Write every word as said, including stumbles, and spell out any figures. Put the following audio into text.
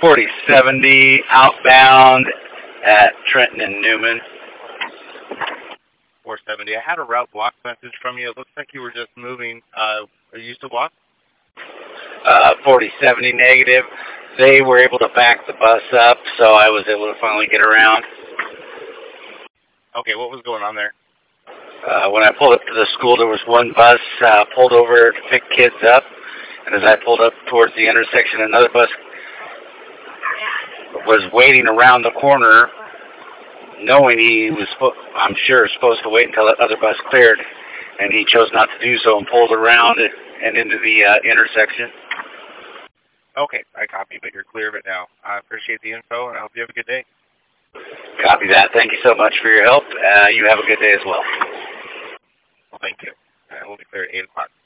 forty seventy outbound at Trenton and Newman. four seventy. I had a route block message from you. It looks like you were just moving. Uh, are you still blocked? Uh, forty seventy negative. They were able to back the bus up, so I was able to finally get around. Okay, what was going on there? Uh, when I pulled up to the school, there was one bus uh, pulled over to pick kids up, and as I pulled up towards the intersection, another bus was waiting around the corner, knowing he was, I'm sure, supposed to wait until that other bus cleared, and he chose not to do so and pulled around and into the uh, intersection. Okay, I copy, but you're clear of it now. I appreciate the info, and I hope you have a good day. Copy that. Thank you so much for your help. Uh, you have a good day as well. Well, thank you. Uh, we'll be clear at eight o'clock.